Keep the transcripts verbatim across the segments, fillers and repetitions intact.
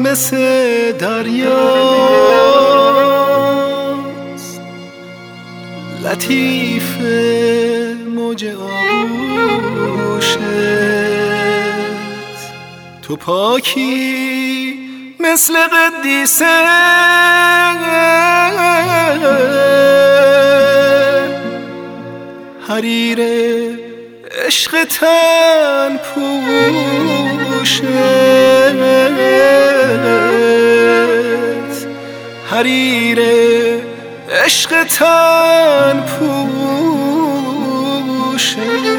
مثل دریاست، لطیف موج آغوشت. تو پاکی مثل قدیسه، حریر عشق تن پوشت، حریر عشق تن پوشت.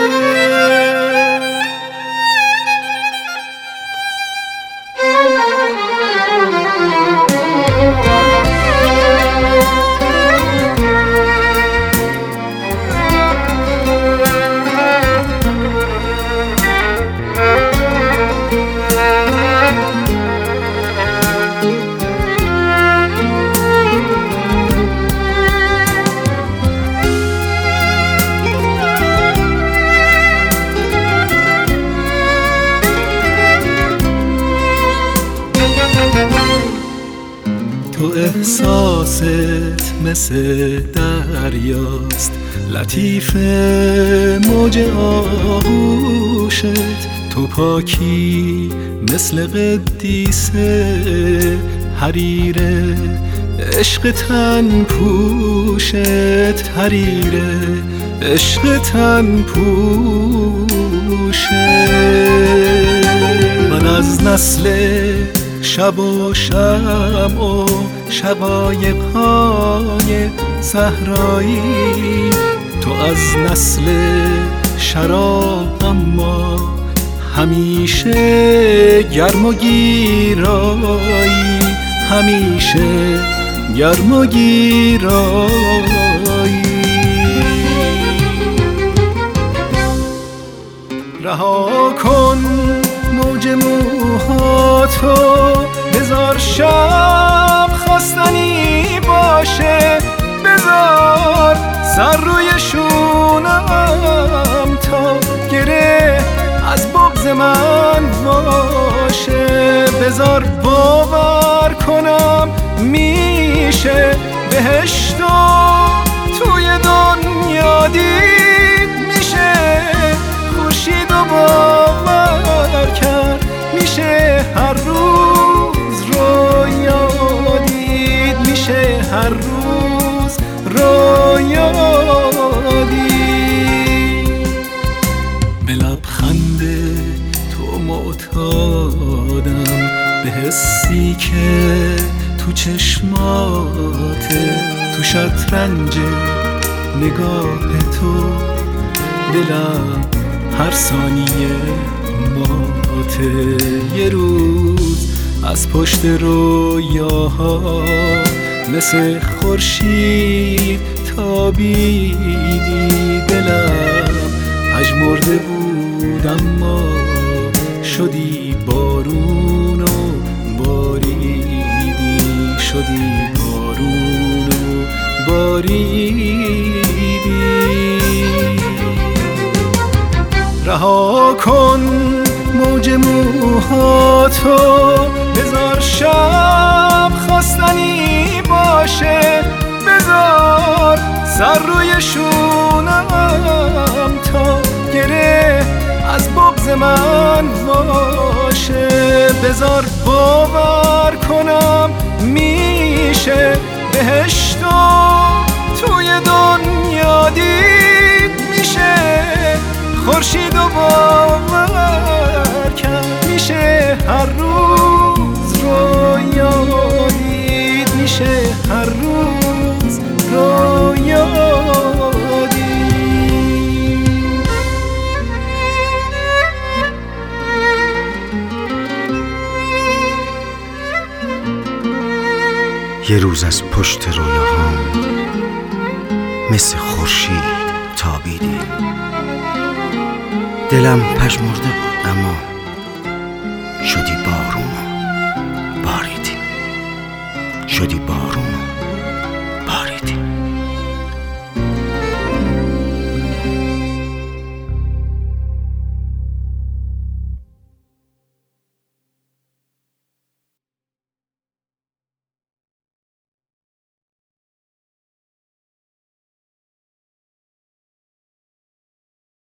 تو احساست مثل دریاست، لطیف موج آغوشت. تو پاکی مثل قدیسه، حریر عشق تن پوشت، حریر عشق تن پوشت. من از نسل شب و شمع و شقایق‌های صحرایی، تو از نسل شراب اما همیشه گرم و گیرایی، همیشه گرم و گیرایی. رها کن موج موهاتو، بذار شب خواستنی باشه، بذار سر روی شونم تا گره از بغض من باشه. بذار باور کنم میشه بهشت و توی دنیا دید میشه، خورشید و باور کرد میشه، هر روز رویا دید میشه، هر روز رویا دید. به لبخند تو معتادم، به حسی که تو چشماته، تو شطرنج نگاه تو دلم هر ثانیه ماته. یه روز از پشت رویاها مثل خورشید تابیدی، دلم پژمرده بود اما شدی بارون و باریدی، شدی بارون و باریدی. رها کن موج موهاتو، بذار شب خواستنی باشه، بذار سر روی شونم تا گره از بغض من باشه. بذار باور کنم میشه بهشت و توی دنیا دید میشه، خورشید و باور کرد میشه، هر روز رویا دید میشه، هر روز رویا دید. یه روز از پشت رویاهام مثل خورشید تابیدی، دلم پژمرده بود اما شدی بارون و باریدی، شدی بارون